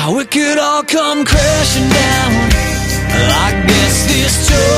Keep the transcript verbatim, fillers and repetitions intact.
how it could all come crashing down. I guess this joy